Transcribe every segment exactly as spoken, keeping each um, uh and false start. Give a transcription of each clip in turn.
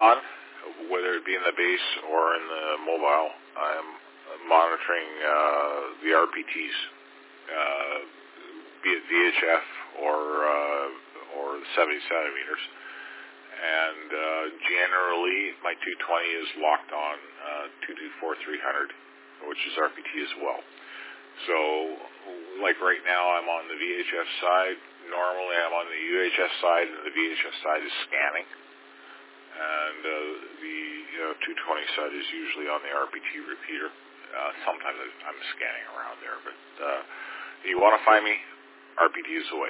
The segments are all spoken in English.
on, whether it be in the base or in the mobile, I'm monitoring uh, the R P Ts, uh, be it V H F or uh, or the seventy centimeters. And uh, generally, my two twenty is locked on uh, two twenty-four three hundred, which is R P T as well. So, like right now, I'm on the V H F side. Normally, I'm on the U H S side, and the V H F side is scanning. And uh, the you know, two twenty side is usually on the R P T repeater. Uh, sometimes I'm scanning around there, but uh, if you want to find me, R P T is the way.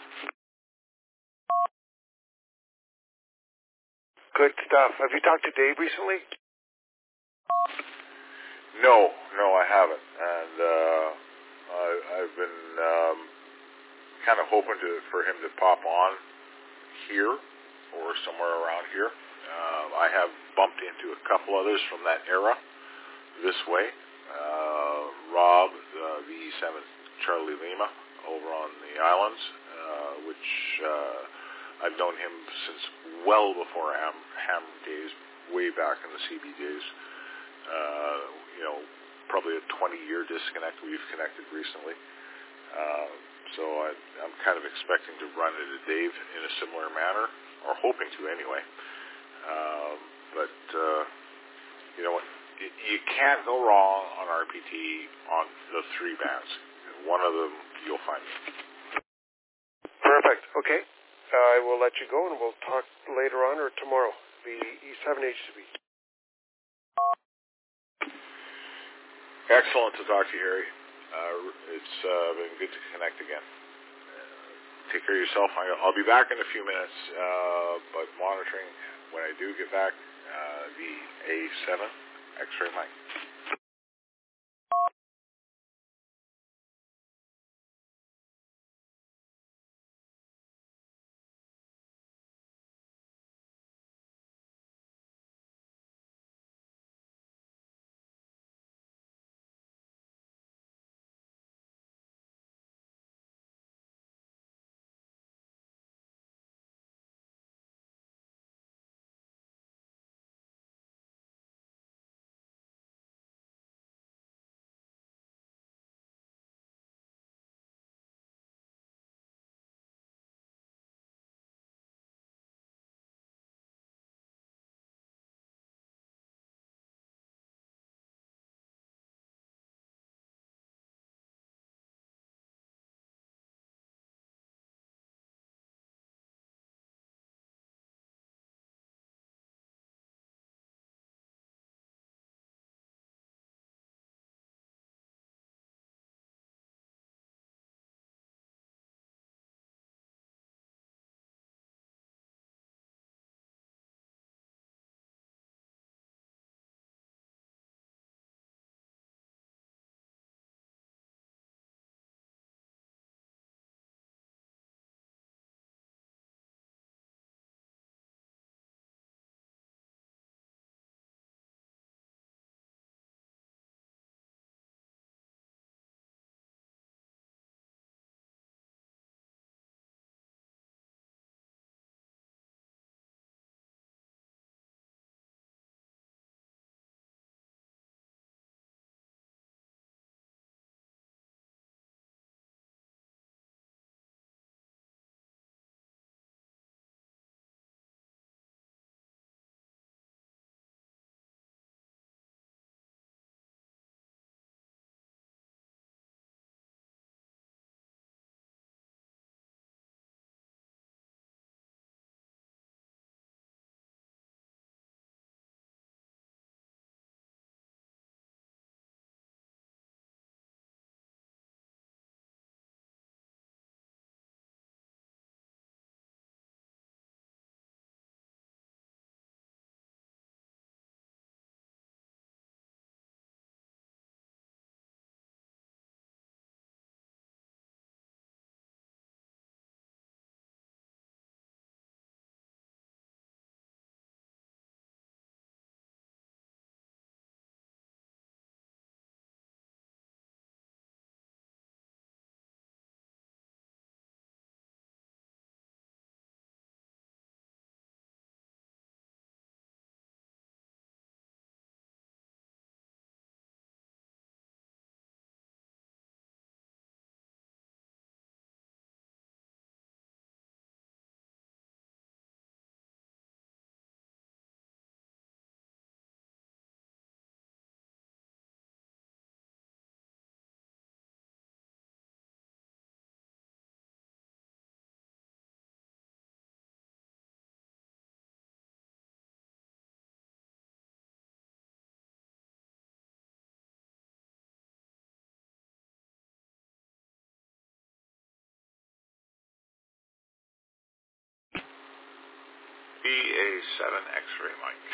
Good stuff. Have you talked to Dave recently? No, no, I haven't. And uh, I, I've been um, kind of hoping to for him to pop on here or somewhere around here. Uh, I have bumped into a couple others from that era this way. Uh, Rob, uh, V E seven Charlie Lima, over on the islands, uh, which uh, I've known him since well before Ham, Ham days, way back in the C B days. Uh, you know, probably a twenty-year disconnect. We've connected recently. Uh, so I, I'm kind of expecting to run into Dave in a similar manner, or hoping to anyway. Um, but, uh, you know what? You can't go wrong on R P T on the three bands. One of them you'll find. Perfect. Okay. Uh, I will let you go, and we'll talk later on or tomorrow. The E seven H C B. Excellent to talk to you, Harry. Uh, it's uh, been good to connect again. Uh, take care of yourself. I'll be back in a few minutes, uh, but monitoring when I do get back uh, the A seven X-ray mic. V A seven X-ray Mike.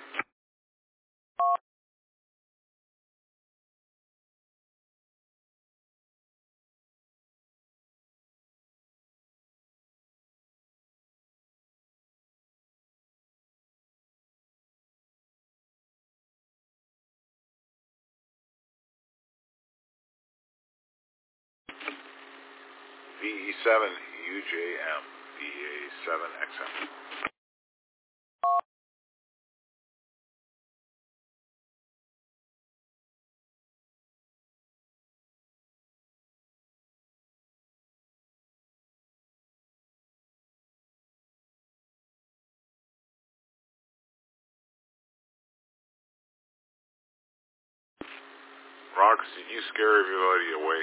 V E seven U J M, V A seven X M. Rox, did you scare everybody away?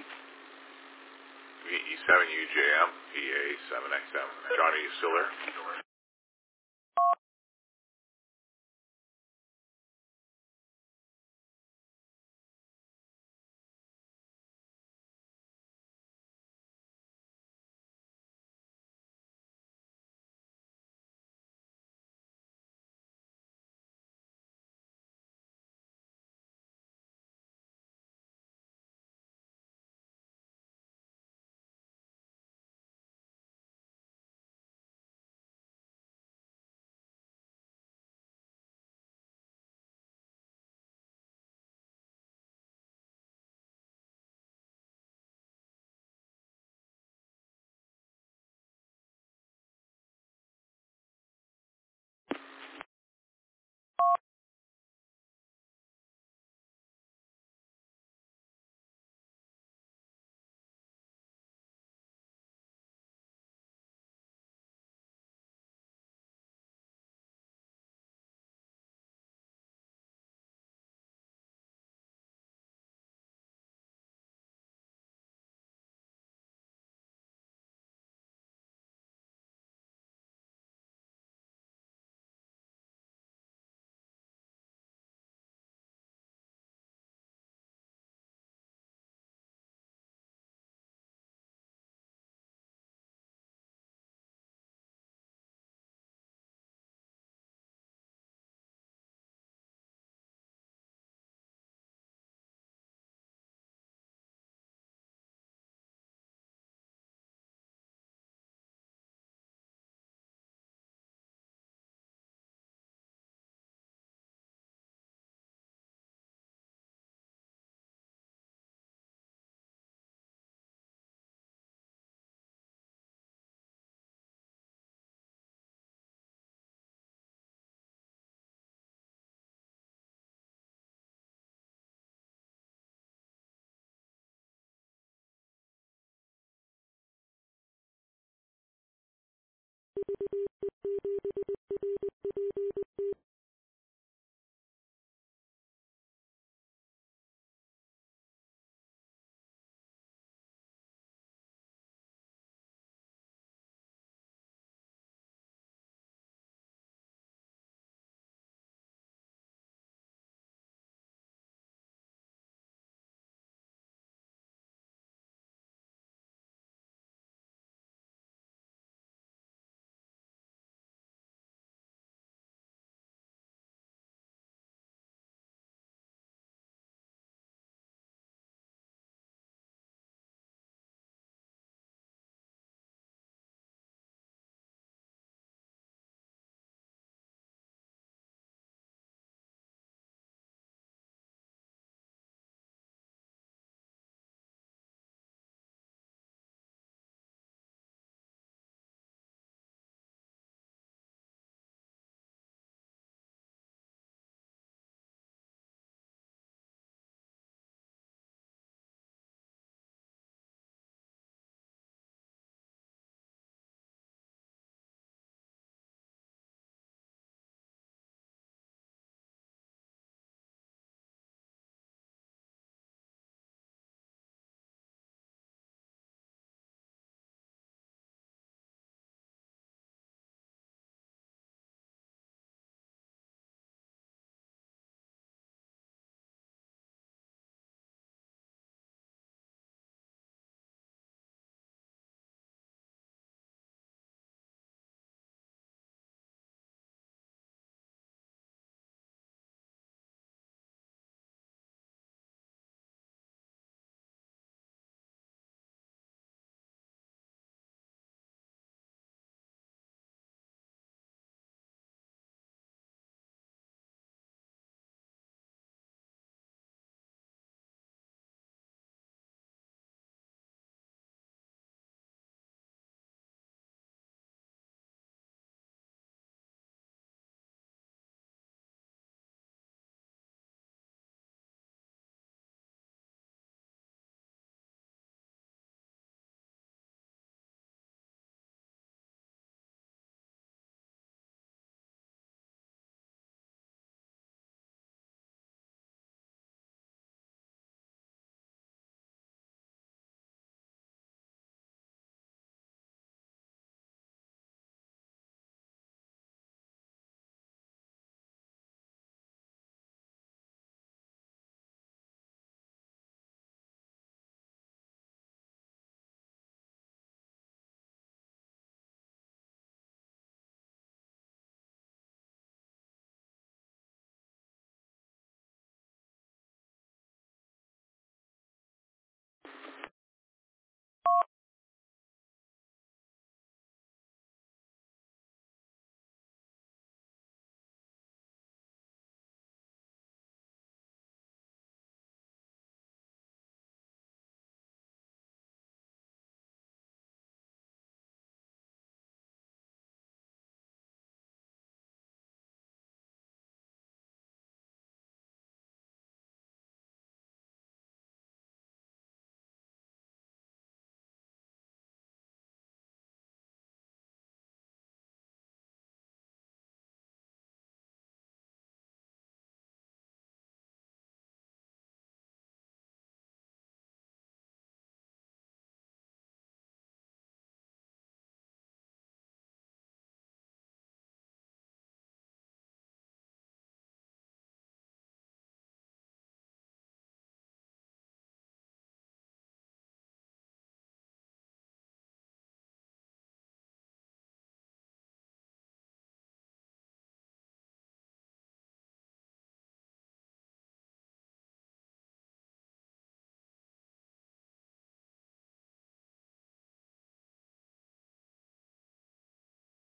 V E seven U J M, V A seven X M. Johnny, you still there?